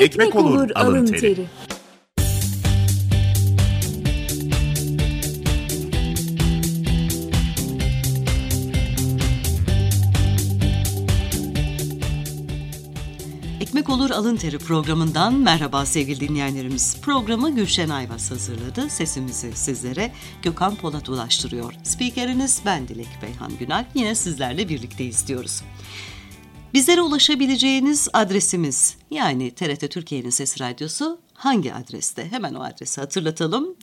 Ekmek olur alın teri. Ekmek Olur Alın Teri programından merhaba sevgili dinleyenlerimiz. Programı Gülşen Ayvaz hazırladı. Sesimizi sizlere Gökhan Polat ulaştırıyor. Spikeriniz ben Dilek Beyhan Günal. Yine sizlerle birlikteyiz diyoruz. Bizlere ulaşabileceğiniz adresimiz, yani TRT Türkiye'nin Sesi Radyosu hangi adreste? Hemen o adresi hatırlatalım.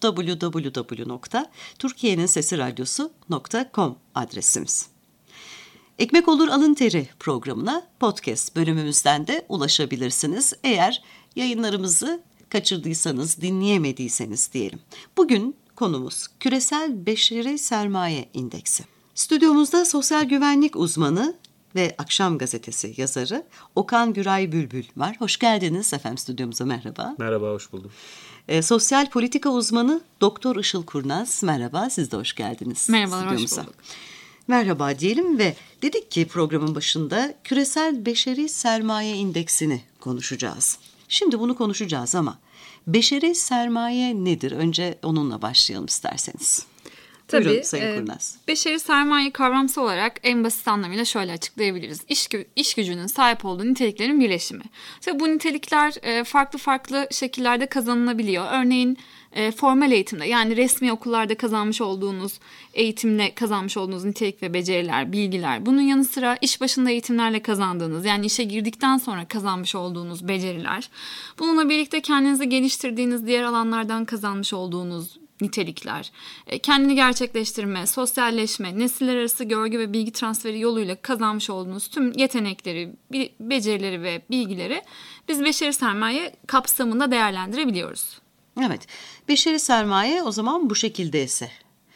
www.turkiyenininsesiradyosu.com adresimiz. Ekmek Olur Alın Teri programına podcast bölümümüzden de ulaşabilirsiniz. Eğer yayınlarımızı kaçırdıysanız, dinleyemediyseniz diyelim. Bugün konumuz Küresel Beşeri Sermaye İndeksi. Stüdyomuzda sosyal güvenlik uzmanı ve Akşam Gazetesi yazarı Okan Güray Bülbül var. Hoş geldiniz efendim stüdyomuza, merhaba. Merhaba, hoş buldum. Sosyal politika uzmanı Doktor Işıl Kurnaz, merhaba, siz de hoş geldiniz. Merhabalar, hoş bulduk. Merhaba diyelim ve dedik ki programın başında Küresel Beşeri Sermaye İndeksini konuşacağız. Şimdi bunu konuşacağız ama beşeri sermaye nedir? Önce onunla başlayalım isterseniz. Tabii, buyurun Sayın Kurnaz. Beşeri sermaye kavramsal olarak en basit anlamıyla şöyle açıklayabiliriz. İş gücünün sahip olduğu niteliklerin birleşimi. Tabii bu nitelikler farklı şekillerde kazanılabiliyor. Örneğin formal eğitimde, yani resmi okullarda kazanmış olduğunuz eğitimle kazanmış olduğunuz nitelik ve beceriler, bilgiler. Bunun yanı sıra iş başında eğitimlerle kazandığınız, yani işe girdikten sonra kazanmış olduğunuz beceriler. Bununla birlikte kendinizi geliştirdiğiniz diğer alanlardan kazanmış olduğunuz nitelikler, kendini gerçekleştirme, sosyalleşme, nesiller arası görgü ve bilgi transferi yoluyla kazanmış olduğunuz tüm yetenekleri, becerileri ve bilgileri biz beşeri sermaye kapsamında değerlendirebiliyoruz. Evet, beşeri sermaye o zaman bu şekildeyse.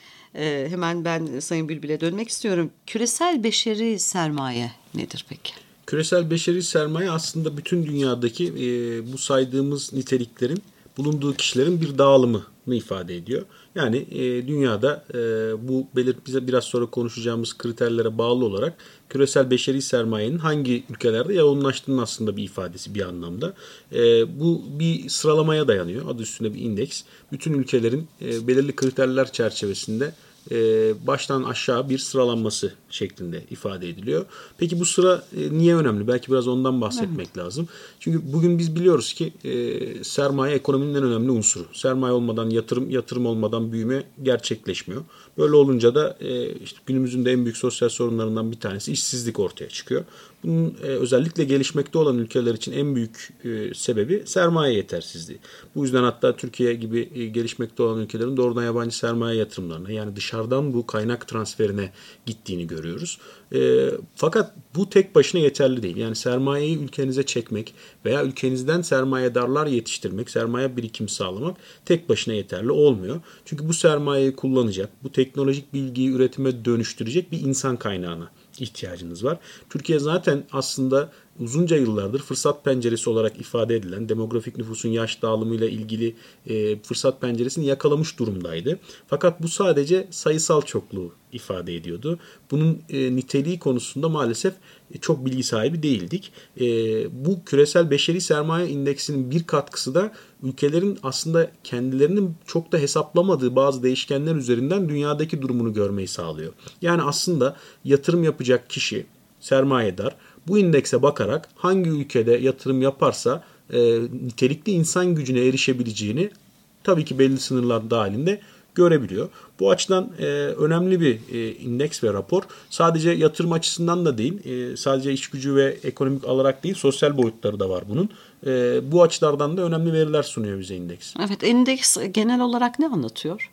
Hemen ben Sayın Bülbül'e dönmek istiyorum. Küresel beşeri sermaye nedir peki? Küresel beşeri sermaye aslında bütün dünyadaki bu saydığımız niteliklerin bulunduğu kişilerin bir dağılımını ifade ediyor. Yani dünyada bu bize biraz sonra konuşacağımız kriterlere bağlı olarak küresel beşeri sermayenin hangi ülkelerde yoğunlaştığının aslında bir ifadesi bir anlamda. Bu bir sıralamaya dayanıyor. Adı üstünde bir indeks. Bütün ülkelerin belirli kriterler çerçevesinde baştan aşağı bir sıralanması şeklinde ifade ediliyor. Peki bu sıra niye önemli? Belki biraz ondan bahsetmek lazım. Çünkü bugün biz biliyoruz ki sermaye ekonominin en önemli unsuru. Sermaye olmadan yatırım olmadan büyüme gerçekleşmiyor. Böyle olunca da işte günümüzün de en büyük sosyal sorunlarından bir tanesi işsizlik ortaya çıkıyor. Bunun özellikle gelişmekte olan ülkeler için en büyük sebebi sermaye yetersizliği. Bu yüzden hatta Türkiye gibi gelişmekte olan ülkelerin doğrudan yabancı sermaye yatırımlarına, yani dışarıdan bu kaynak transferine gittiğini görüyoruz. Fakat bu tek başına yeterli değil. Yani sermayeyi ülkenize çekmek veya ülkenizden sermayedarlar yetiştirmek, sermaye birikim sağlamak tek başına yeterli olmuyor. Çünkü bu sermayeyi kullanacak, bu teknolojik bilgiyi üretime dönüştürecek bir insan kaynağına ihtiyacınız var. Türkiye zaten aslında uzunca yıllardır fırsat penceresi olarak ifade edilen demografik nüfusun yaş dağılımıyla ilgili fırsat penceresini yakalamış durumdaydı. Fakat bu sadece sayısal çokluğu ifade ediyordu. Bunun niteliği konusunda maalesef çok bilgi sahibi değildik. Bu küresel beşeri sermaye indeksinin bir katkısı da ülkelerin aslında kendilerinin çok da hesaplamadığı bazı değişkenler üzerinden dünyadaki durumunu görmeyi sağlıyor. Yani aslında yatırım yapacak kişi, sermayedar bu indekse bakarak hangi ülkede yatırım yaparsa nitelikli insan gücüne erişebileceğini tabii ki belli sınırlar dahilinde görebiliyor. Bu açıdan önemli bir indeks ve rapor. Sadece yatırım açısından da değil, sadece iş gücü ve ekonomik olarak değil, sosyal boyutları da var bunun. Bu açılardan da önemli veriler sunuyor bize indeks. Evet, endeks genel olarak ne anlatıyor?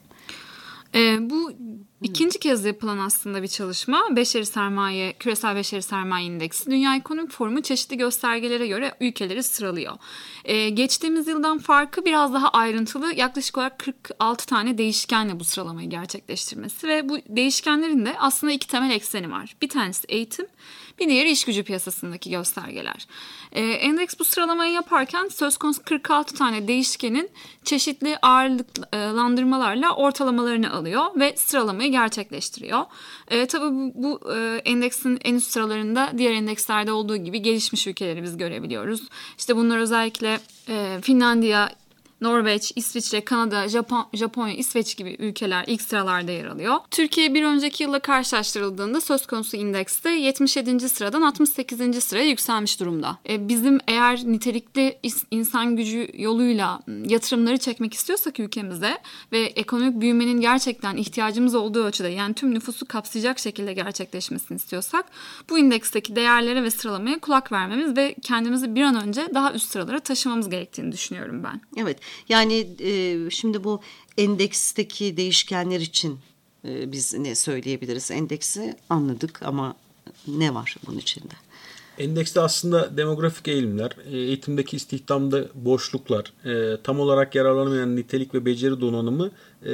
Bu ikinci kez yapılan aslında bir çalışma. Küresel Beşeri Sermaye İndeksi. Dünya Ekonomik Forumu çeşitli göstergelere göre ülkeleri sıralıyor. Geçtiğimiz yıldan farkı biraz daha ayrıntılı, yaklaşık olarak 46 tane değişkenle bu sıralamayı gerçekleştirmesi ve bu değişkenlerin de aslında iki temel ekseni var. Bir tanesi eğitim, bir diğeri iş gücü piyasasındaki göstergeler. Endeks bu sıralamayı yaparken söz konusu 46 tane değişkenin çeşitli ağırlıklandırmalarla ortalamalarını alıyor ve sıralamayı sıralamayı gerçekleştiriyor. Tabii bu endeksin en üst sıralarında diğer endekslerde olduğu gibi gelişmiş ülkeleri biz görebiliyoruz. İşte bunlar özellikle Finlandiya, Norveç, İsviçre, Kanada, Japonya, İsveç gibi ülkeler ilk sıralarda yer alıyor. Türkiye bir önceki yılla karşılaştırıldığında söz konusu indekste 77. sıradan 68. sıraya yükselmiş durumda. Bizim eğer nitelikli insan gücü yoluyla yatırımları çekmek istiyorsak ülkemize ve ekonomik büyümenin gerçekten ihtiyacımız olduğu ölçüde, yani tüm nüfusu kapsayacak şekilde gerçekleşmesini istiyorsak bu indeksteki değerlere ve sıralamaya kulak vermemiz ve kendimizi bir an önce daha üst sıralara taşımamız gerektiğini düşünüyorum ben. Evet. Yani şimdi bu endeksteki değişkenler için biz ne söyleyebiliriz? Endeksi anladık ama ne var bunun içinde? Endekste aslında demografik eğilimler, eğitimdeki istihdamda boşluklar, tam olarak yararlanamayan nitelik ve beceri donanımı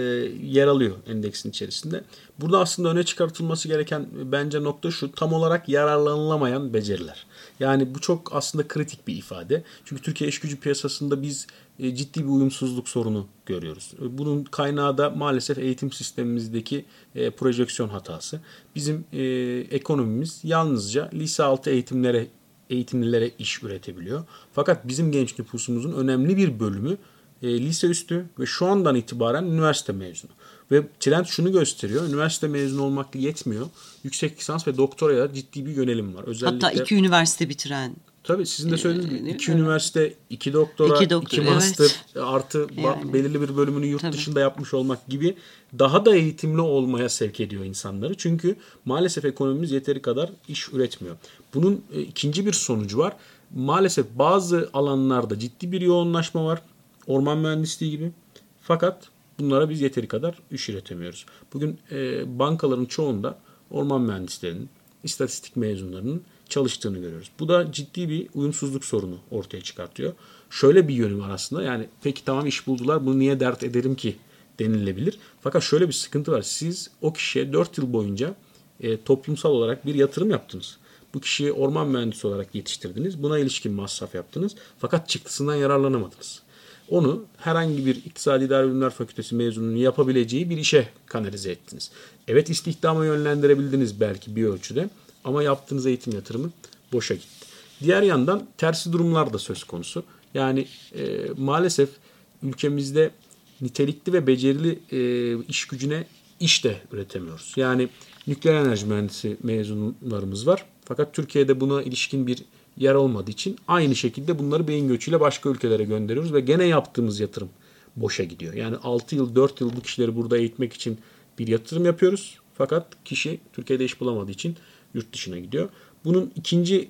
yer alıyor endeksin içerisinde. Burada aslında öne çıkartılması gereken bence nokta şu: tam olarak yararlanılamayan beceriler. Yani bu çok aslında kritik bir ifade. Çünkü Türkiye iş gücü piyasasında biz ciddi bir uyumsuzluk sorunu görüyoruz. Bunun kaynağı da maalesef eğitim sistemimizdeki projeksiyon hatası. Bizim ekonomimiz yalnızca lise altı eğitimlilere iş üretebiliyor. Fakat bizim genç nüfusumuzun önemli bir bölümü lise üstü ve şu andan itibaren üniversite mezunu. Ve trend şunu gösteriyor: üniversite mezunu olmakla yetmiyor. Yüksek lisans ve doktoraya ciddi bir yönelim var. Özellikle, hatta 2 üniversite bitiren. Tabii sizin de söylediğiniz gibi 2 üniversite, 2 doktora, 2 master, evet, artı yani belirli bir bölümünü yurt dışında yapmış olmak gibi daha da eğitimli olmaya sevk ediyor insanları. Çünkü maalesef ekonomimiz yeteri kadar iş üretmiyor. Bunun ikinci bir sonucu var. Maalesef bazı alanlarda ciddi bir yoğunlaşma var. Orman mühendisliği gibi. Fakat bunlara biz yeteri kadar iş üretemiyoruz. Bugün bankaların çoğunda orman mühendislerinin, istatistik mezunlarının çalıştığını görüyoruz. Bu da ciddi bir uyumsuzluk sorunu ortaya çıkartıyor. Şöyle bir yönü var aslında: yani peki tamam, iş buldular, bunu niye dert ederim ki denilebilir. Fakat şöyle bir sıkıntı var: siz o kişiye 4 yıl boyunca toplumsal olarak bir yatırım yaptınız. Bu kişiyi orman mühendisi olarak yetiştirdiniz. Buna ilişkin masraf yaptınız. Fakat çıktısından yararlanamadınız. Onu herhangi bir İktisadi İdari Bilimler Fakültesi mezununun yapabileceği bir işe kanalize ettiniz. Evet, istihdama yönlendirebildiniz belki bir ölçüde, ama yaptığınız eğitim yatırımı boşa gitti. Diğer yandan tersi durumlar da söz konusu. Yani maalesef ülkemizde nitelikli ve becerili iş gücüne iş de üretemiyoruz. Yani nükleer enerji mühendisi mezunlarımız var. Fakat Türkiye'de buna ilişkin bir yer olmadığı için aynı şekilde bunları beyin göçüyle başka ülkelere gönderiyoruz ve gene yaptığımız yatırım boşa gidiyor. Yani 6 yıl, 4 yıl bu kişileri burada eğitmek için bir yatırım yapıyoruz. Fakat kişi Türkiye'de iş bulamadığı için yurt dışına gidiyor. Bunun ikinci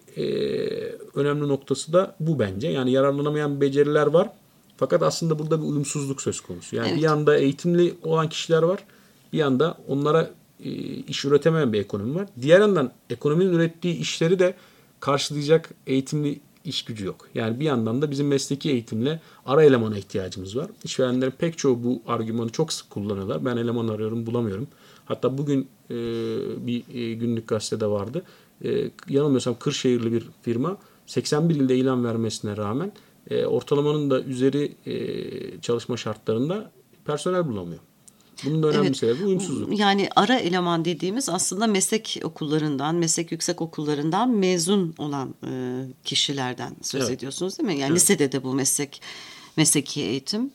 önemli noktası da bu bence. Yani yararlanamayan beceriler var. Fakat aslında burada bir uyumsuzluk söz konusu. Yani evet, bir yanda eğitimli olan kişiler var. Bir yanda onlara iş üretemeyen bir ekonomi var. Diğer yandan ekonominin ürettiği işleri de karşılayacak eğitimli iş gücü yok. Yani bir yandan da bizim mesleki eğitimle ara elemana ihtiyacımız var. İşverenlerin pek çoğu bu argümanı çok sık kullanıyorlar. Ben eleman arıyorum, bulamıyorum. Hatta bugün bir günlük gazetede vardı. Yanılmıyorsam Kırşehirli bir firma 81 ilde ilan vermesine rağmen ortalamanın da üzeri çalışma şartlarında personel bulamıyor. Bunun da önemli bir sebebi uyumsuzluk. Yani ara eleman dediğimiz aslında meslek okullarından, meslek yüksek okullarından mezun olan kişilerden söz ediyorsunuz değil mi? Yani lisede de bu mesleki eğitim.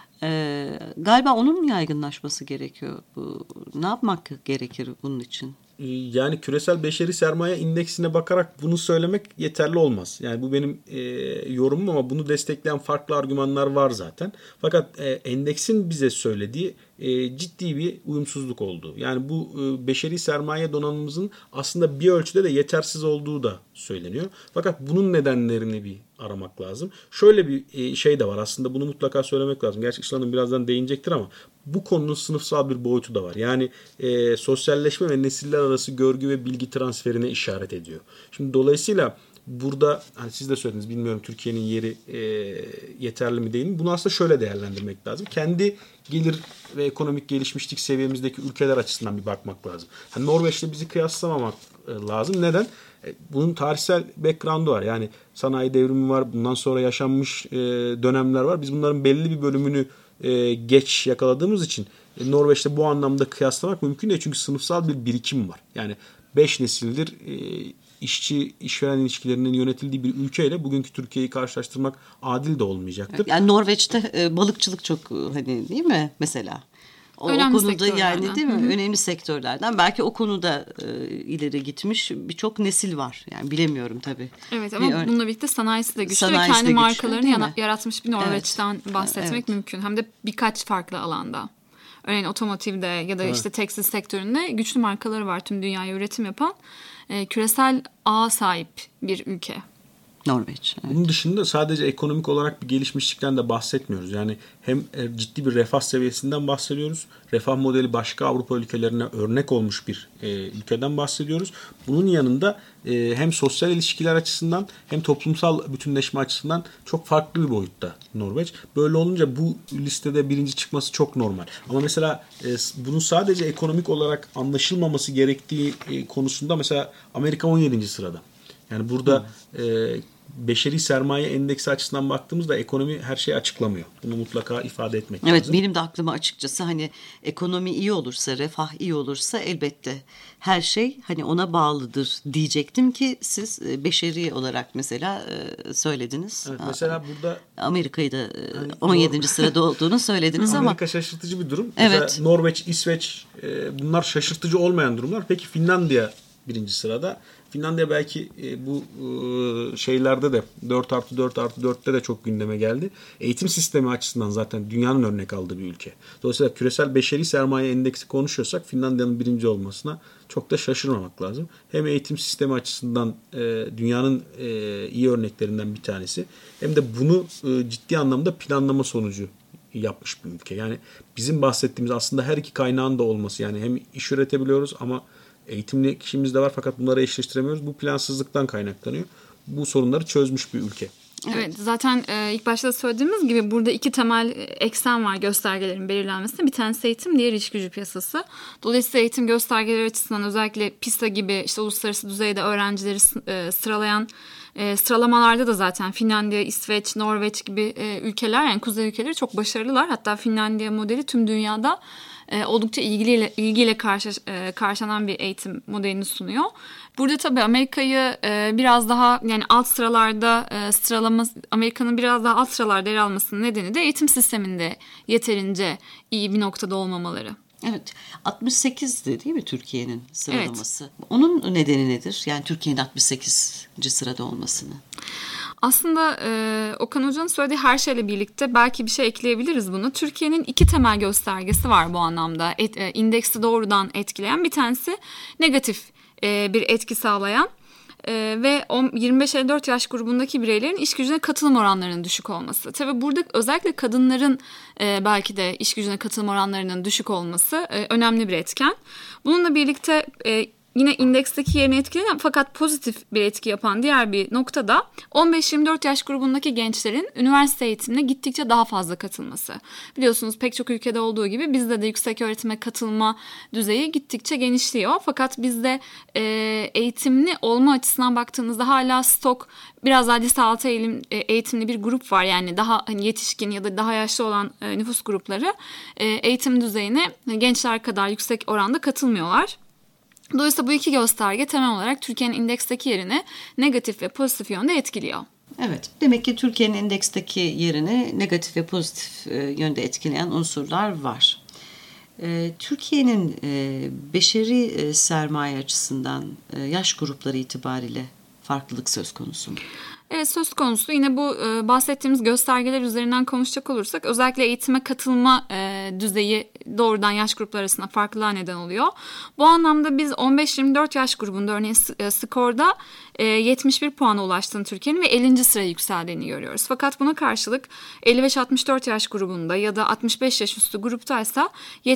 Galiba onun mu yaygınlaşması gerekiyor? Ne yapmak gerekir bunun için? Yani küresel beşeri sermaye indeksine bakarak bunu söylemek yeterli olmaz. Yani bu benim yorumum, ama bunu destekleyen farklı argümanlar var zaten. Fakat endeksin bize söylediği ciddi bir uyumsuzluk olduğu. Yani bu beşeri sermaye donanımımızın aslında bir ölçüde de yetersiz olduğu da söyleniyor. Fakat bunun nedenlerini bir aramak lazım. Şöyle bir şey de var aslında, bunu mutlaka söylemek lazım. Gerçi İslam Hanım birazdan değinecektir ama bu konunun sınıfsal bir boyutu da var. Yani sosyalleşme ve nesiller arası görgü ve bilgi transferine işaret ediyor. Şimdi dolayısıyla burada, hani siz de söylediniz, bilmiyorum Türkiye'nin yeri yeterli mi değil mi? Bunu aslında şöyle değerlendirmek lazım. Kendi gelir ve ekonomik gelişmişlik seviyemizdeki ülkeler açısından bir bakmak lazım. Hani Norveç'le bizi kıyaslamamak lazım. Neden? Bunun tarihsel background'u var. Yani sanayi devrimi var. Bundan sonra yaşanmış dönemler var. Biz bunların belli bir bölümünü geç yakaladığımız için Norveç'te bu anlamda kıyaslamak mümkün değil. Çünkü sınıfsal bir birikim var. Yani 5 nesildir işçi-işveren ilişkilerinin yönetildiği bir ülkeyle bugünkü Türkiye'yi karşılaştırmak adil de olmayacaktır. Yani Norveç'te balıkçılık çok hani değil mi mesela? O konuda yani değil mi? Hı-hı. Önemli sektörlerden. Belki o konuda ileri gitmiş birçok nesil var. Yani bilemiyorum tabii. Evet ama bununla birlikte sanayisi de güçlü ve kendi markalarını yaratmış bir Norveç'ten bahsetmek mümkün. Hem de birkaç farklı alanda. Örneğin otomotivde ya da işte tekstil sektöründe güçlü markaları var. Tüm dünyaya üretim yapan küresel ağa sahip bir ülke. Norveç. Evet. Bunun dışında sadece ekonomik olarak bir gelişmişlikten de bahsetmiyoruz. Yani hem ciddi bir refah seviyesinden bahsediyoruz. Refah modeli başka Avrupa ülkelerine örnek olmuş bir ülkeden bahsediyoruz. Bunun yanında hem sosyal ilişkiler açısından hem toplumsal bütünleşme açısından çok farklı bir boyutta Norveç. Böyle olunca bu listede birinci çıkması çok normal. Ama mesela bunun sadece ekonomik olarak anlaşılmaması gerektiği konusunda mesela Amerika 17. sırada. Yani burada beşeri sermaye endeksi açısından baktığımızda ekonomi her şeyi açıklamıyor. Bunu mutlaka ifade etmek lazım. Evet, benim de aklıma açıkçası hani ekonomi iyi olursa, refah iyi olursa elbette her şey hani ona bağlıdır diyecektim ki siz beşeri olarak mesela söylediniz. Evet, mesela burada Amerika'yı da 17. sırada olduğunu söylediniz ama. Amerika şaşırtıcı bir durum. Evet. Mesela Norveç, İsveç bunlar şaşırtıcı olmayan durumlar. Peki Finlandiya birinci sırada. Finlandiya belki bu şeylerde de 4+4+4'te de çok gündeme geldi. Eğitim sistemi açısından zaten dünyanın örnek aldığı bir ülke. Dolayısıyla küresel beşeri sermaye endeksi konuşuyorsak Finlandiya'nın birinci olmasına çok da şaşırmamak lazım. Hem eğitim sistemi açısından dünyanın iyi örneklerinden bir tanesi hem de bunu ciddi anlamda planlama sonucu yapmış bir ülke. Yani bizim bahsettiğimiz aslında her iki kaynağın da olması, yani hem iş üretebiliyoruz ama eğitimli kişimiz de var fakat bunları eşleştiremiyoruz. Bu plansızlıktan kaynaklanıyor. Bu sorunları çözmüş bir ülke. Evet, zaten ilk başta söylediğimiz gibi burada iki temel eksen var göstergelerin belirlenmesinde. Bir tanesi eğitim, diğeri iş gücü piyasası. Dolayısıyla eğitim göstergeleri açısından özellikle PISA gibi işte uluslararası düzeyde öğrencileri sıralayan sıralamalarda da zaten Finlandiya, İsveç, Norveç gibi ülkeler, yani kuzey ülkeleri çok başarılılar. Hatta Finlandiya modeli tüm dünyada oldukça ilgiyle karşılanan bir eğitim modelini sunuyor. Burada tabii Amerika'yı biraz daha yani alt sıralarda Amerika'nın biraz daha alt sıralarda yer almasının nedeni de eğitim sisteminde yeterince iyi bir noktada olmamaları. Evet, 68'di değil mi Türkiye'nin sıralaması? Evet. Onun nedeni nedir? Yani Türkiye'nin 68. sırada olmasını. Aslında Okan Hoca'nın söylediği her şeyle birlikte belki bir şey ekleyebiliriz bunu. Türkiye'nin iki temel göstergesi var bu anlamda. İndeksi doğrudan etkileyen, bir tanesi negatif bir etki sağlayan ve 25-54 yaş grubundaki bireylerin iş gücüne katılım oranlarının düşük olması. Tabii burada özellikle kadınların belki de iş gücüne katılım oranlarının düşük olması önemli bir etken. Bununla birlikte yine indeksteki yerini etkileyen fakat pozitif bir etki yapan diğer bir nokta da 15-24 yaş grubundaki gençlerin üniversite eğitimine gittikçe daha fazla katılması. Biliyorsunuz pek çok ülkede olduğu gibi bizde de yüksek öğretime katılma düzeyi gittikçe genişliyor. Fakat bizde eğitimli olma açısından baktığınızda hala stok biraz daha lise altı eğitimli bir grup var. Yani daha hani yetişkin ya da daha yaşlı olan nüfus grupları eğitim düzeyine gençler kadar yüksek oranda katılmıyorlar. Dolayısıyla bu iki gösterge temel olarak Türkiye'nin indeksteki yerini negatif ve pozitif yönde etkiliyor. Evet, demek ki Türkiye'nin indeksteki yerini negatif ve pozitif yönde etkileyen unsurlar var. Türkiye'nin beşeri sermaye açısından yaş grupları itibariyle farklılık söz konusu mu? Evet, söz konusu. Yine bu bahsettiğimiz göstergeler üzerinden konuşacak olursak özellikle eğitime katılma düzeyi doğrudan yaş grupları arasında farklılığa neden oluyor. Bu anlamda biz 15-24 yaş grubunda örneğin skorda 71 puana ulaştığını Türkiye'nin ve 50. sıraya yükseldiğini görüyoruz. Fakat buna karşılık 55-64 yaş grubunda ya da 65 yaş üstü gruptaysa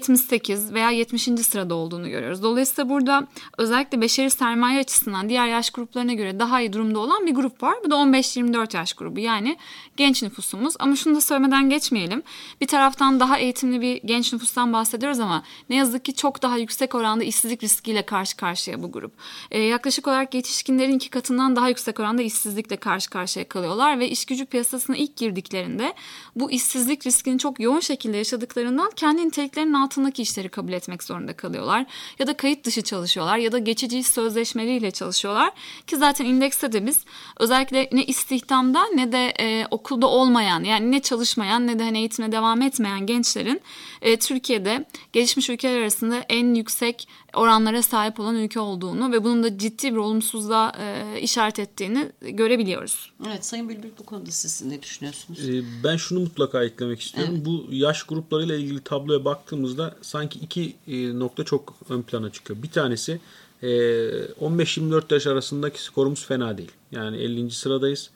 78 veya 70. sırada olduğunu görüyoruz. Dolayısıyla burada özellikle beşeri sermaye açısından diğer yaş gruplarına göre daha iyi durumda olan bir grup var. Bu da 15-24 yaş grubu, yani genç nüfusumuz. Ama şunu da söylemeden geçmeyelim. Bir taraftan daha eğitimli önemli bir genç nüfustan bahsediyoruz ama ne yazık ki çok daha yüksek oranda işsizlik riskiyle karşı karşıya bu grup. Yaklaşık olarak yetişkinlerin 2 katından daha yüksek oranda işsizlikle karşı karşıya kalıyorlar ve iş gücü piyasasına ilk girdiklerinde bu işsizlik riskini çok yoğun şekilde yaşadıklarından kendi niteliklerinin altındaki işleri kabul etmek zorunda kalıyorlar. Ya da kayıt dışı çalışıyorlar ya da geçici iş sözleşmeleriyle çalışıyorlar ki zaten indekste de biz özellikle ne istihdamda ne de okulda olmayan, yani ne çalışmayan ne de hani eğitimine devam etmeyen gençlerin Türkiye'de gelişmiş ülkeler arasında en yüksek oranlara sahip olan ülke olduğunu ve bunun da ciddi bir olumsuzluğa işaret ettiğini görebiliyoruz. Evet, Sayın Bülbül, bu konuda siz ne düşünüyorsunuz? Ben şunu mutlaka eklemek istiyorum. Evet. Bu yaş gruplarıyla ilgili tabloya baktığımızda sanki 2 nokta çok ön plana çıkıyor. Bir tanesi 15-24 yaş arasındaki skorumuz fena değil. Yani 50. sıradayız.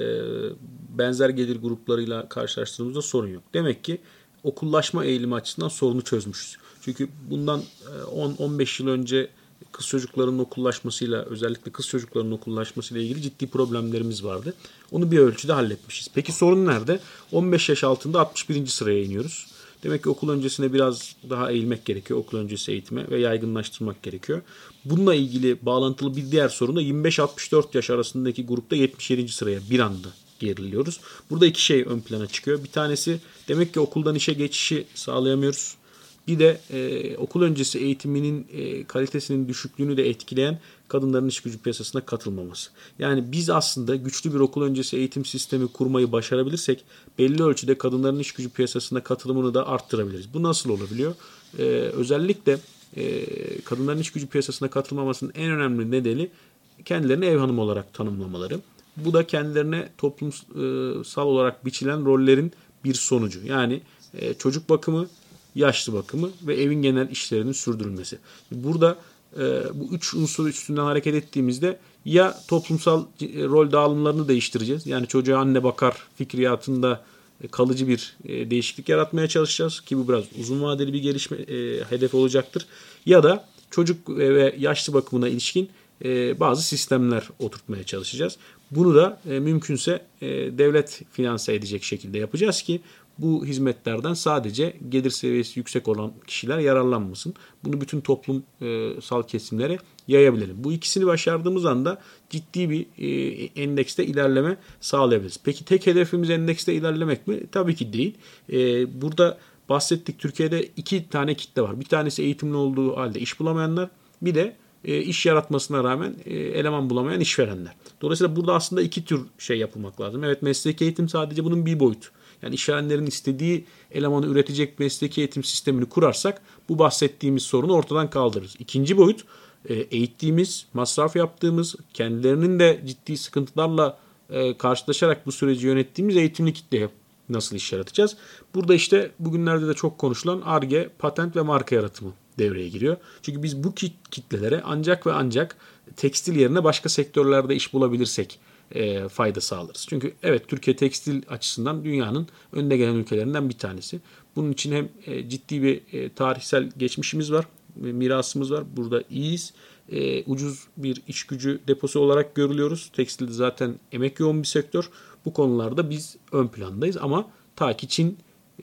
Benzer gelir gruplarıyla karşılaştırdığımızda sorun yok. Demek ki okullaşma eğilimi açısından sorunu çözmüşüz. Çünkü bundan 10-15 yıl önce kız çocuklarının okullaşmasıyla, özellikle kız çocuklarının okullaşmasıyla ilgili ciddi problemlerimiz vardı. Onu bir ölçüde halletmişiz. Peki sorun nerede? 15 yaş altında 61. sıraya iniyoruz. Demek ki okul öncesine biraz daha eğilmek gerekiyor. Okul öncesi eğitime ve yaygınlaştırmak gerekiyor. Bununla ilgili bağlantılı bir diğer sorun da 25-64 yaş arasındaki grupta 77. sıraya bir anda geriliyoruz. Burada 2 şey ön plana çıkıyor. Bir tanesi, demek ki okuldan işe geçişi sağlayamıyoruz. Bir de okul öncesi eğitiminin kalitesinin düşüklüğünü de etkileyen kadınların iş gücü piyasasına katılmaması. Yani biz aslında güçlü bir okul öncesi eğitim sistemi kurmayı başarabilirsek belli ölçüde kadınların iş gücü piyasasına katılımını da arttırabiliriz. Bu nasıl olabiliyor? Özellikle kadınların iş gücü piyasasına katılmamasının en önemli nedeni kendilerini ev hanımı olarak tanımlamaları. Bu da kendilerine toplumsal olarak biçilen rollerin bir sonucu. Yani çocuk bakımı, yaşlı bakımı ve evin genel işlerinin sürdürülmesi. Burada bu 3 unsur üstünden hareket ettiğimizde ya toplumsal rol dağılımlarını değiştireceğiz. Yani çocuğa anne bakar fikriyatında kalıcı bir değişiklik yaratmaya çalışacağız ki bu biraz uzun vadeli bir gelişme hedefi olacaktır. Ya da çocuk ve yaşlı bakımına ilişkin bazı sistemler oturtmaya çalışacağız. Bunu da mümkünse devlet finanse edecek şekilde yapacağız ki bu hizmetlerden sadece gelir seviyesi yüksek olan kişiler yararlanmasın. Bunu bütün toplumsal kesimlere yayabilirim. Bu ikisini başardığımız anda ciddi bir endekste ilerleme sağlayabiliriz. Peki tek hedefimiz endekste ilerlemek mi? Tabii ki değil. Burada bahsettik, Türkiye'de 2 tane kitle var. Bir tanesi eğitimli olduğu halde iş bulamayanlar, bir de iş yaratmasına rağmen eleman bulamayan işverenler. Dolayısıyla burada aslında 2 tür şey yapılmak lazım. Evet, mesleki eğitim sadece bunun bir boyutu. Yani işverenlerin istediği elemanı üretecek mesleki eğitim sistemini kurarsak bu bahsettiğimiz sorunu ortadan kaldırırız. İkinci boyut, eğittiğimiz, masraf yaptığımız, kendilerinin de ciddi sıkıntılarla karşılaşarak bu süreci yönettiğimiz eğitimli kitleye nasıl iş yaratacağız? Burada işte bugünlerde de çok konuşulan Ar-Ge, patent ve marka yaratımı devreye giriyor. Çünkü biz bu kitlelere ancak ve ancak tekstil yerine başka sektörlerde iş bulabilirsek fayda sağlarız. Çünkü evet, Türkiye tekstil açısından dünyanın önde gelen ülkelerinden bir tanesi. Bunun için hem ciddi bir tarihsel geçmişimiz var, mirasımız var. Burada iyiyiz. Ucuz bir iş gücü deposu olarak görülüyoruz. Tekstilde zaten emek yoğun bir sektör. Bu konularda biz ön plandayız ama ta ki Çin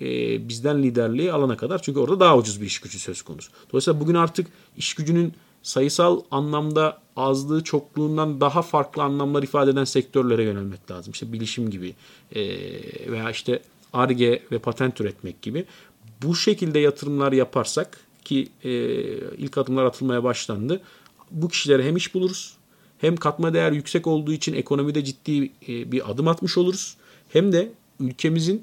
bizden liderliği alana kadar, çünkü orada daha ucuz bir iş gücü söz konusu. Dolayısıyla bugün artık iş gücünün sayısal anlamda azlığı çokluğundan daha farklı anlamlar ifade eden sektörlere yönelmek lazım. İşte bilişim gibi veya işte Ar-Ge ve patent üretmek gibi. Bu şekilde yatırımlar yaparsak ki ilk adımlar atılmaya başlandı. Bu kişilere hem iş buluruz, hem katma değer yüksek olduğu için ekonomide ciddi bir adım atmış oluruz. Hem de ülkemizin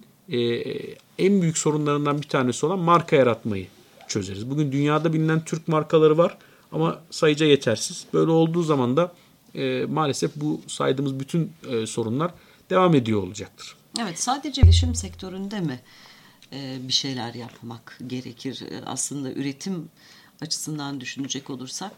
en büyük sorunlarından bir tanesi olan marka yaratmayı çözeriz. Bugün dünyada bilinen Türk markaları var ama sayıca yetersiz. Böyle olduğu zaman da maalesef bu saydığımız bütün sorunlar devam ediyor olacaktır. Evet, sadece bilişim sektöründe mi bir şeyler yapmak gerekir? Aslında üretim açısından düşünecek olursak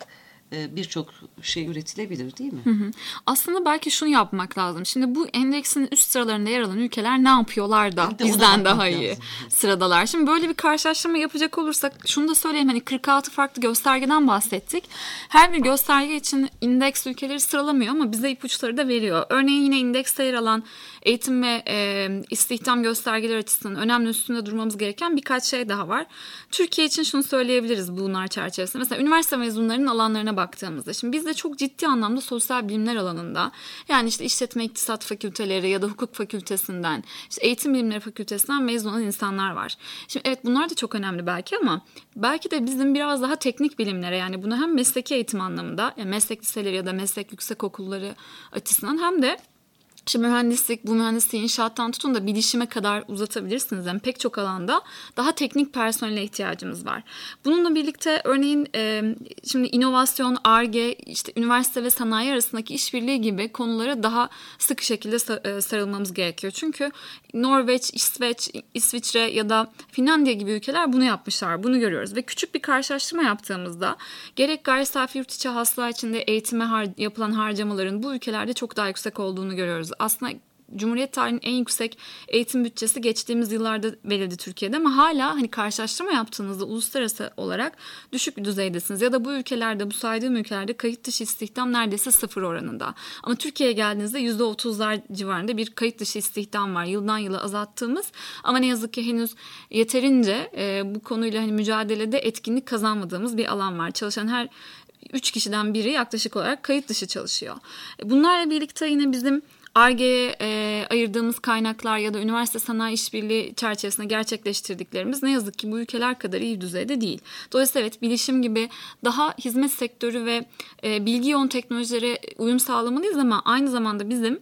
birçok şey üretilebilir değil mi? Aslında belki şunu yapmak lazım. Şimdi bu endeksin üst sıralarında yer alan ülkeler ne yapıyorlar da bizden daha iyi sıradalar. Şimdi böyle bir karşılaştırma yapacak olursak şunu da söyleyeyim. Hani 46 farklı göstergeden bahsettik. Her bir gösterge için indeks ülkeleri sıralamıyor ama bize ipuçları da veriyor. Örneğin yine indekste yer alan eğitim ve istihdam göstergeleri açısından önemli üstünde durmamız gereken birkaç şey daha var. Türkiye için şunu söyleyebiliriz bunlar çerçevesinde. Mesela üniversite mezunlarının alanlarına baktığımızda. Şimdi bizde çok ciddi anlamda sosyal bilimler alanında, yani işte işletme iktisat fakülteleri ya da hukuk fakültesinden, işte eğitim bilimleri fakültesinden mezun olan insanlar var. Şimdi evet, bunlar da çok önemli belki ama belki de bizim biraz daha teknik bilimlere, yani bunu hem mesleki eğitim anlamında, yani meslek liseleri ya da meslek yüksekokulları açısından hem de şimdi mühendislik, bu mühendisliği inşaattan tutun da bilişime kadar uzatabilirsiniz. Yani pek çok alanda daha teknik personele ihtiyacımız var. Bununla birlikte örneğin şimdi inovasyon, Ar-Ge, işte üniversite ve sanayi arasındaki işbirliği gibi konulara daha sıkı şekilde sarılmamız gerekiyor. Çünkü Norveç, İsveç, İsviçre ya da Finlandiya gibi ülkeler bunu yapmışlar. Bunu görüyoruz ve küçük bir karşılaştırma yaptığımızda gerek gayri safi yurt içi hasıla içinde eğitime yapılan harcamaların bu ülkelerde çok daha yüksek olduğunu görüyoruz. Aslında Cumhuriyet tarihinin en yüksek eğitim bütçesi geçtiğimiz yıllarda verildi Türkiye'de ama hala hani karşılaştırma yaptığınızda uluslararası olarak düşük bir düzeydesiniz. Ya da bu ülkelerde, bu saydığım ülkelerde kayıt dışı istihdam neredeyse 0 oranında. Ama Türkiye'ye geldiğinizde %30'lar civarında bir kayıt dışı istihdam var. Yıldan yıla azalttığımız ama ne yazık ki henüz yeterince bu konuyla hani mücadelede etkinlik kazanmadığımız bir alan var. Çalışan her 3 kişiden biri yaklaşık olarak kayıt dışı çalışıyor. Bunlarla birlikte yine bizim Ar-Ge'ye ayırdığımız kaynaklar ya da üniversite sanayi işbirliği çerçevesinde gerçekleştirdiklerimiz ne yazık ki bu ülkeler kadar iyi düzeyde değil. Dolayısıyla evet, bilişim gibi daha hizmet sektörü ve bilgi yoğun teknolojilere uyum sağlamalıyız ama aynı zamanda bizim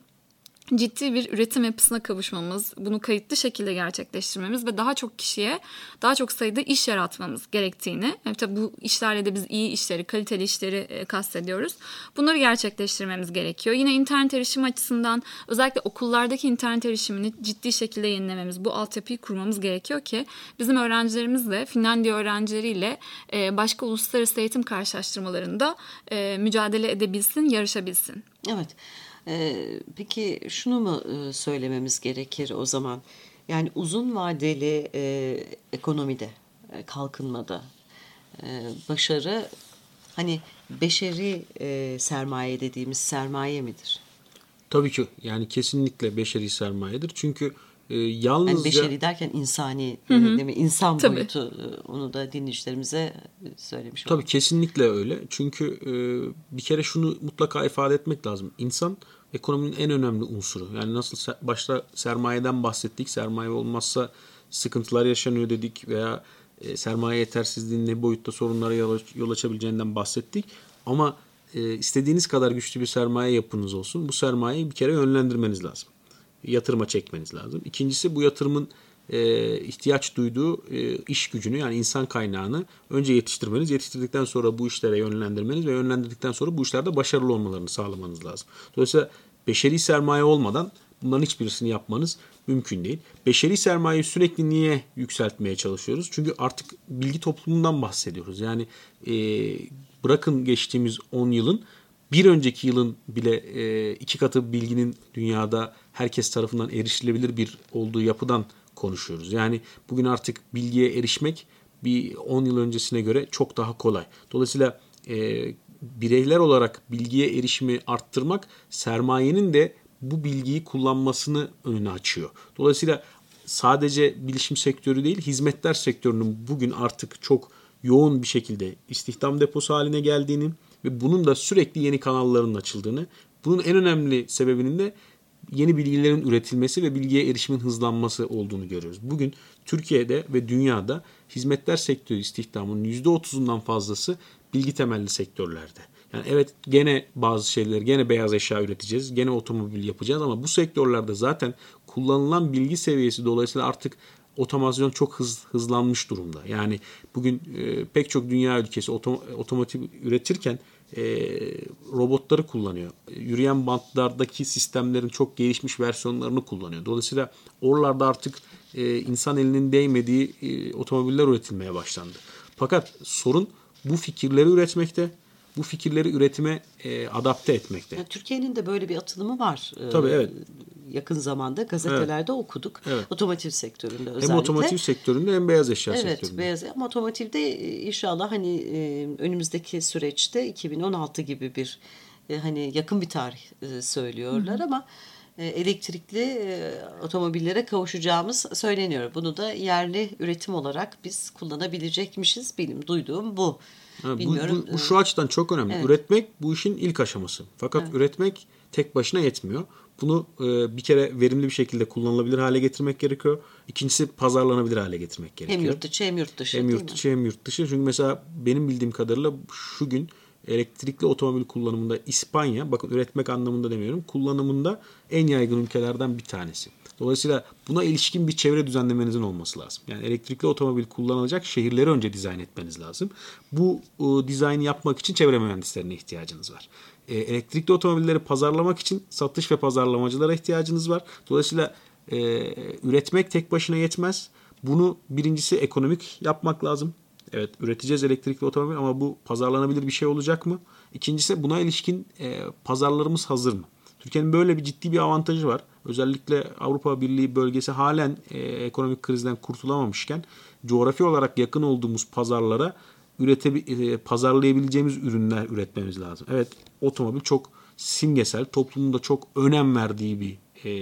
ciddi bir üretim yapısına kavuşmamız, bunu kayıtlı şekilde gerçekleştirmemiz ve daha çok kişiye, daha çok sayıda iş yaratmamız gerektiğini, yani tabii bu işlerle de biz iyi işleri, kaliteli işleri kastediyoruz. Bunları gerçekleştirmemiz gerekiyor. Yine internet erişimi açısından özellikle okullardaki internet erişimini ciddi şekilde yenilememiz, bu altyapıyı kurmamız gerekiyor ki bizim öğrencilerimiz de Finlandiya öğrencileriyle başka uluslararası eğitim karşılaştırmalarında mücadele edebilsin, yarışabilsin. Evet. Peki şunu mu söylememiz gerekir o zaman? Yani uzun vadeli ekonomide, kalkınmada başarı hani beşeri sermaye dediğimiz sermaye midir? Tabii ki, yani kesinlikle beşeri sermayedir. Çünkü yalnızca... Yani beşeri derken insani, değil mi? İnsan Tabii. boyutu, onu da dinleyicilerimize söylemiş Tabii olalım. kesinlikle öyle. Çünkü bir kere şunu mutlaka ifade etmek lazım. İnsan ekonominin en önemli unsuru. Yani nasıl başta sermayeden bahsettik. Sermaye olmazsa sıkıntılar yaşanıyor dedik veya sermaye yetersizliğinin ne boyutta sorunlara yol açabileceğinden bahsettik. Ama istediğiniz kadar güçlü bir sermaye yapınız olsun. Bu sermayeyi bir kere yönlendirmeniz lazım. Yatırıma çekmeniz lazım. İkincisi, bu yatırımın ihtiyaç duyduğu iş gücünü, yani insan kaynağını önce yetiştirmeniz, yetiştirdikten sonra bu işlere yönlendirmeniz ve yönlendirdikten sonra bu işlerde başarılı olmalarını sağlamanız lazım. Dolayısıyla beşeri sermaye olmadan bunların hiçbirisini yapmanız mümkün değil. Beşeri sermayeyi sürekli niye yükseltmeye çalışıyoruz? Çünkü artık bilgi toplumundan bahsediyoruz. Yani bırakın geçtiğimiz 10 yılın, bir önceki yılın bile 2 katı bilginin dünyada herkes tarafından erişilebilir bir olduğu yapıdan konuşuyoruz. Yani bugün artık bilgiye erişmek bir 10 yıl öncesine göre çok daha kolay. Dolayısıyla bireyler olarak bilgiye erişimi arttırmak sermayenin de bu bilgiyi kullanmasını önüne açıyor. Dolayısıyla sadece bilişim sektörü değil, hizmetler sektörünün bugün artık çok yoğun bir şekilde istihdam deposu haline geldiğini ve bunun da sürekli yeni kanalların açıldığını, bunun en önemli sebebinin de yeni bilgilerin üretilmesi ve bilgiye erişimin hızlanması olduğunu görüyoruz. Bugün Türkiye'de ve dünyada hizmetler sektörü istihdamının %30'undan fazlası bilgi temelli sektörlerde. Yani evet, gene bazı şeyleri, gene beyaz eşya üreteceğiz, gene otomobil yapacağız ama bu sektörlerde zaten kullanılan bilgi seviyesi dolayısıyla artık otomasyon çok hızlanmış durumda. Yani bugün pek çok dünya ülkesi otomotiv üretirken robotları kullanıyor. Yürüyen bantlardaki sistemlerin çok gelişmiş versiyonlarını kullanıyor. Dolayısıyla oralarda artık insan elinin değmediği otomobiller üretilmeye başlandı. Fakat sorun bu fikirleri üretmekte, bu fikirleri üretime adapte etmekte. Yani Türkiye'nin de böyle bir atılımı var. Tabii, evet. Yakın zamanda gazetelerde okuduk. Evet. Otomotiv sektöründe özellikle. Hem otomotiv sektöründe hem beyaz eşya sektöründe. Evet, beyaz ama otomotivde inşallah hani önümüzdeki süreçte 2016 gibi bir hani yakın bir tarih söylüyorlar ama elektrikli otomobillere kavuşacağımız söyleniyor. Bunu da yerli üretim olarak biz kullanabilecekmişiz. Benim duyduğum bu. Bilmiyorum. Bu şu açıdan çok önemli. Evet. Üretmek bu işin ilk aşaması. Fakat üretmek tek başına yetmiyor. Bunu bir kere verimli bir şekilde kullanılabilir hale getirmek gerekiyor. İkincisi pazarlanabilir hale getirmek gerekiyor. Hem yurt içi hem yurt dışı. Hem yurt içi hem yurt dışı. Çünkü mesela benim bildiğim kadarıyla şu gün elektrikli otomobil kullanımında İspanya, bakın üretmek anlamında demiyorum, kullanımında en yaygın ülkelerden bir tanesi. Dolayısıyla buna ilişkin bir çevre düzenlemenizin olması lazım. Yani elektrikli otomobil kullanılacak şehirleri önce dizayn etmeniz lazım. Bu dizaynı yapmak için çevre mühendislerine ihtiyacınız var. Elektrikli otomobilleri pazarlamak için satış ve pazarlamacılara ihtiyacınız var. Dolayısıyla üretmek tek başına yetmez. Bunu birincisi ekonomik yapmak lazım. Evet, üreteceğiz elektrikli otomobil ama bu pazarlanabilir bir şey olacak mı? İkincisi buna ilişkin pazarlarımız hazır mı? Türkiye'nin böyle bir ciddi bir avantajı var. Özellikle Avrupa Birliği bölgesi halen ekonomik krizden kurtulamamışken coğrafi olarak yakın olduğumuz pazarlara pazarlayabileceğimiz ürünler üretmemiz lazım. Evet, otomobil çok simgesel, toplumun da çok önem verdiği bir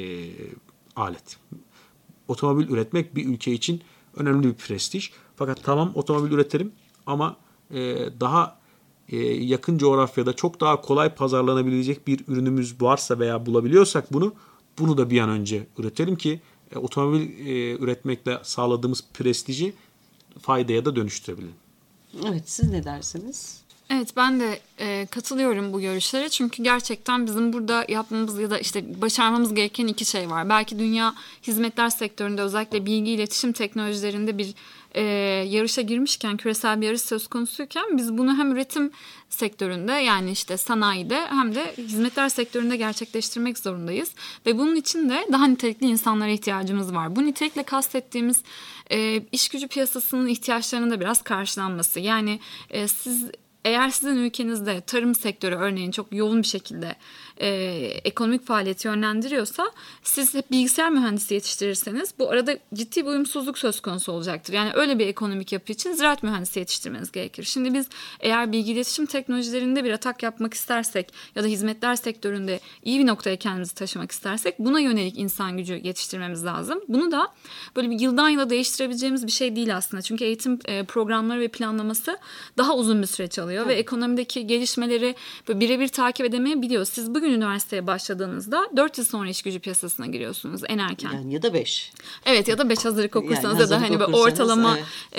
alet. Otomobil üretmek bir ülke için önemli bir prestij. Fakat tamam, otomobil üretelim ama daha yakın coğrafyada çok daha kolay pazarlanabilecek bir ürünümüz varsa veya bulabiliyorsak bunu da bir an önce üretelim ki otomobil üretmekle sağladığımız prestiji faydaya da dönüştürebilelim. Evet, siz ne dersiniz? Evet, ben de katılıyorum bu görüşlere. Çünkü gerçekten bizim burada yapmamız ya da işte başarmamız gereken iki şey var. Belki dünya hizmetler sektöründe, özellikle bilgi iletişim teknolojilerinde bir yarışa girmişken, küresel bir yarış söz konusuyken biz bunu hem üretim sektöründe, yani işte sanayide, hem de hizmetler sektöründe gerçekleştirmek zorundayız. Ve bunun için de daha nitelikli insanlara ihtiyacımız var. Bu nitelikle kastettiğimiz iş gücü piyasasının ihtiyaçlarının da biraz karşılanması. Yani eğer sizin ülkenizde tarım sektörü örneğin çok yoğun bir şekilde ekonomik faaliyeti yönlendiriyorsa, siz hep bilgisayar mühendisi yetiştirirseniz bu arada ciddi bir uyumsuzluk söz konusu olacaktır. Yani öyle bir ekonomik yapı için ziraat mühendisi yetiştirmeniz gerekir. Şimdi biz eğer bilgi iletişim teknolojilerinde bir atak yapmak istersek ya da hizmetler sektöründe iyi bir noktaya kendimizi taşımak istersek buna yönelik insan gücü yetiştirmemiz lazım. Bunu da böyle bir yıldan yıla değiştirebileceğimiz bir şey değil aslında. Çünkü eğitim programları ve planlaması daha uzun bir süreç alıyor ve ekonomideki gelişmeleri birebir takip edemeyebiliyor. Siz bugün üniversiteye başladığınızda 4 yıl sonra iş gücü piyasasına giriyorsunuz en erken. Yani ya da 5. Evet, ya da 5 hazırlık okursanız ya da hani böyle ortalama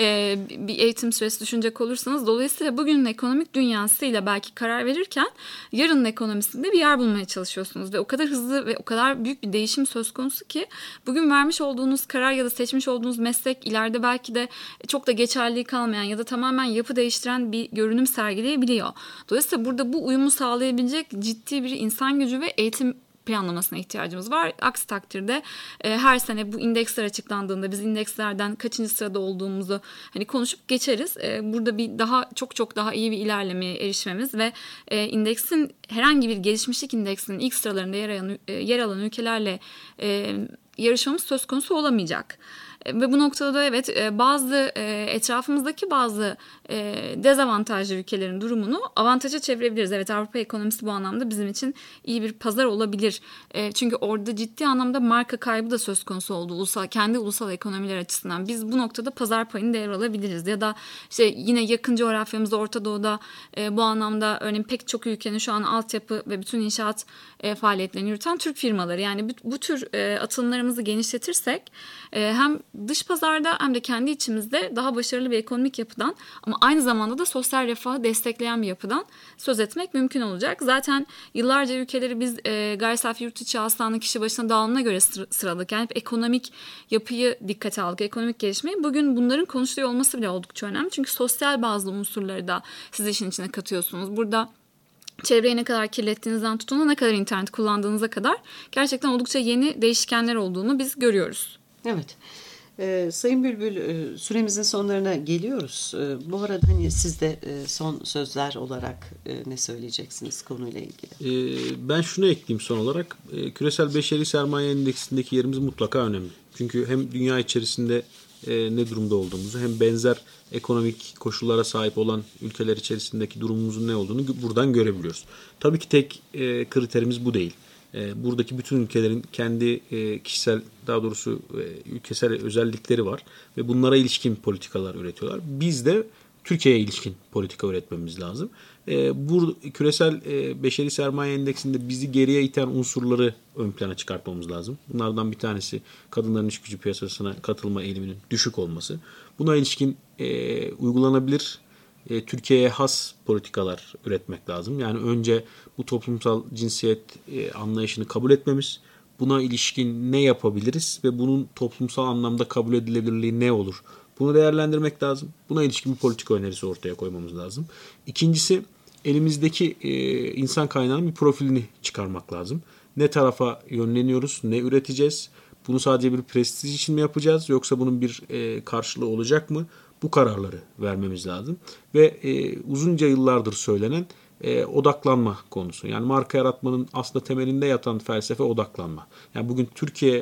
bir eğitim süresi düşünecek olursanız, dolayısıyla bugünün ekonomik dünyasıyla belki karar verirken yarının ekonomisinde bir yer bulmaya çalışıyorsunuz ve o kadar hızlı ve o kadar büyük bir değişim söz konusu ki bugün vermiş olduğunuz karar ya da seçmiş olduğunuz meslek ileride belki de çok da geçerliği kalmayan ya da tamamen yapı değiştiren bir görünüm sergileyebiliyor. Dolayısıyla burada bu uyumu sağlayabilecek ciddi bir insan gücü ve eğitim planlamasına ihtiyacımız var. Aksi takdirde her sene bu indeksler açıklandığında biz indekslerden kaçıncı sırada olduğumuzu hani konuşup geçeriz. Burada bir çok daha iyi bir ilerlemeye erişmemiz ve indeksin, herhangi bir gelişmişlik indeksinin ilk sıralarında yer alan ülkelerle yarışmamız söz konusu olamayacak. Ve bu noktada da evet, bazı etrafımızdaki bazı dezavantajlı ülkelerin durumunu avantaja çevirebiliriz. Evet, Avrupa ekonomisi bu anlamda bizim için iyi bir pazar olabilir. Çünkü orada ciddi anlamda marka kaybı da söz konusu oldu kendi ulusal ekonomiler açısından. Biz bu noktada pazar payını devralabiliriz. Ya da işte yine yakın coğrafyamızda, Orta Doğu'da bu anlamda örneğin pek çok ülkenin şu an altyapı ve bütün inşaat faaliyetlerini yürüten Türk firmaları. Yani bu tür atılımlarımızı genişletirsek hem dış pazarda hem de kendi içimizde daha başarılı bir ekonomik yapıdan ama aynı zamanda da sosyal refahı destekleyen bir yapıdan söz etmek mümkün olacak. Zaten yıllarca ülkeleri biz gayri safi yurt içi hasılanın kişi başına dağılımına göre sıraladık. Yani hep ekonomik yapıyı dikkate aldık, ekonomik gelişmeyi. Bugün bunların konuşuluyor olması bile oldukça önemli. Çünkü sosyal bazı unsurları da siz işin içine katıyorsunuz. Burada çevreyi ne kadar kirlettiğinizden tutun da ne kadar internet kullandığınıza kadar gerçekten oldukça yeni değişkenler olduğunu biz görüyoruz. Evet. Sayın Bülbül, süremizin sonlarına geliyoruz. Bu arada hani siz de son sözler olarak ne söyleyeceksiniz konuyla ilgili? Ben şunu ekleyeyim son olarak. Küresel beşeri sermaye endeksindeki yerimiz mutlaka önemli. Çünkü hem dünya içerisinde ne durumda olduğumuzu hem benzer ekonomik koşullara sahip olan ülkeler içerisindeki durumumuzun ne olduğunu buradan görebiliyoruz. Tabii ki tek kriterimiz bu değil. Buradaki bütün ülkelerin kendi kişisel, daha doğrusu ülkesel özellikleri var ve bunlara ilişkin politikalar üretiyorlar. Biz de Türkiye'ye ilişkin politika üretmemiz lazım. Bu küresel beşeri sermaye endeksinde bizi geriye iten unsurları ön plana çıkartmamız lazım. Bunlardan bir tanesi kadınların iş gücü piyasasına katılma eğiliminin düşük olması. Buna ilişkin uygulanabilir, Türkiye'ye has politikalar üretmek lazım. Yani önce bu toplumsal cinsiyet anlayışını kabul etmemiz, buna ilişkin ne yapabiliriz ve bunun toplumsal anlamda kabul edilebilirliği ne olur? Bunu değerlendirmek lazım. Buna ilişkin bir politika önerisi ortaya koymamız lazım. İkincisi, elimizdeki insan kaynağının bir profilini çıkarmak lazım. Ne tarafa yönleniyoruz, ne üreteceğiz? Bunu sadece bir prestij için mi yapacağız yoksa bunun bir karşılığı olacak mı? Bu kararları vermemiz lazım. Ve uzunca yıllardır söylenen odaklanma konusu. Yani marka yaratmanın aslında temelinde yatan felsefe odaklanma. Yani bugün Türkiye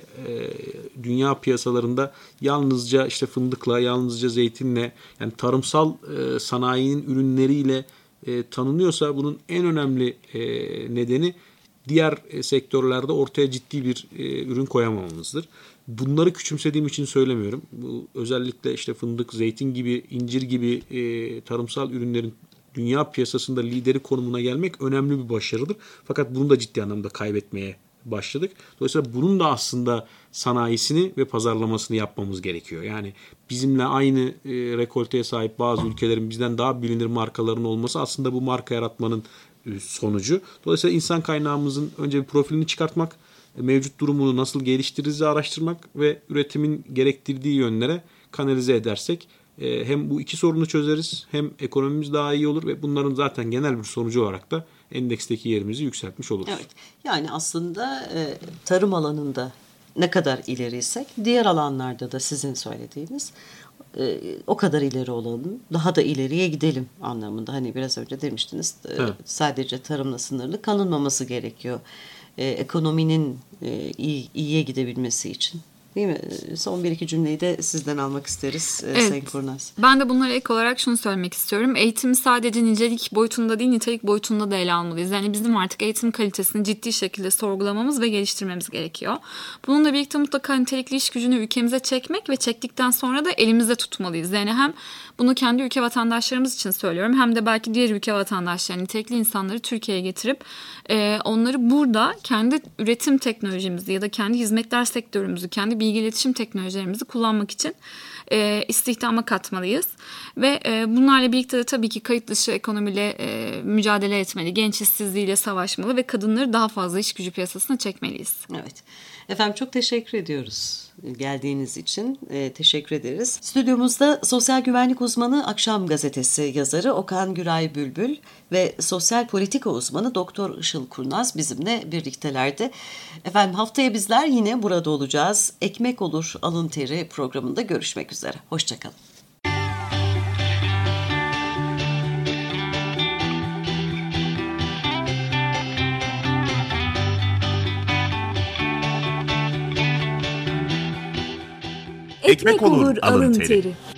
dünya piyasalarında yalnızca işte fındıkla, yalnızca zeytinle, yani tarımsal sanayinin ürünleriyle tanınıyorsa bunun en önemli nedeni diğer sektörlerde ortaya ciddi bir ürün koyamamamızdır. Bunları küçümsediğim için söylemiyorum. Bu özellikle işte fındık, zeytin gibi, incir gibi tarımsal ürünlerin dünya piyasasında lideri konumuna gelmek önemli bir başarıdır. Fakat bunu da ciddi anlamda kaybetmeye başladık. Dolayısıyla bunun da aslında sanayisini ve pazarlamasını yapmamız gerekiyor. Yani bizimle aynı rekolteye sahip bazı ülkelerin bizden daha bilinir markaların olması aslında bu marka yaratmanın sonucu. Dolayısıyla insan kaynağımızın önce bir profilini çıkartmak, mevcut durumunu nasıl geliştiririz araştırmak ve üretimin gerektirdiği yönlere kanalize edersek hem bu iki sorunu çözeriz hem ekonomimiz daha iyi olur ve bunların zaten genel bir sonucu olarak da endeksteki yerimizi yükseltmiş oluruz. Evet, yani aslında tarım alanında ne kadar ileriysek diğer alanlarda da sizin söylediğiniz o kadar ileri olalım, daha da ileriye gidelim anlamında. Hani biraz önce demiştiniz Evet. Sadece tarımla sınırlı kalınmaması gerekiyor. Ekonominin iyiye gidebilmesi için. Değil mi? Son bir iki cümleyi de sizden almak isteriz Sayın Kurnaz. Ben de bunlara ek olarak şunu söylemek istiyorum. Eğitimi sadece nicelik boyutunda değil, nitelik boyutunda da ele almalıyız. Yani bizim artık eğitim kalitesini ciddi şekilde sorgulamamız ve geliştirmemiz gerekiyor. Bununla birlikte mutlaka nitelikli iş gücünü ülkemize çekmek ve çektikten sonra da elimizde tutmalıyız. Yani hem bunu kendi ülke vatandaşlarımız için söylüyorum, hem de belki diğer ülke vatandaşları, nitelikli insanları Türkiye'ye getirip onları burada kendi üretim teknolojimizi ya da kendi hizmetler sektörümüzü, kendi bilgi iletişim teknolojilerimizi kullanmak için istihdama katmalıyız. Ve bunlarla birlikte de tabii ki kayıt dışı ekonomiyle mücadele etmeli, genç işsizliğiyle savaşmalı ve kadınları daha fazla iş gücü piyasasına çekmeliyiz. Evet. Efendim çok teşekkür ediyoruz geldiğiniz için. Teşekkür ederiz. Stüdyomuzda sosyal güvenlik uzmanı Akşam Gazetesi yazarı Okan Güray Bülbül ve sosyal politika uzmanı Doktor Işıl Kurnaz bizimle birliktelerdi. Efendim haftaya bizler yine burada olacağız. Ekmek olur alın teri programında görüşmek üzere. Hoşçakalın. Ekmek olur alın teri.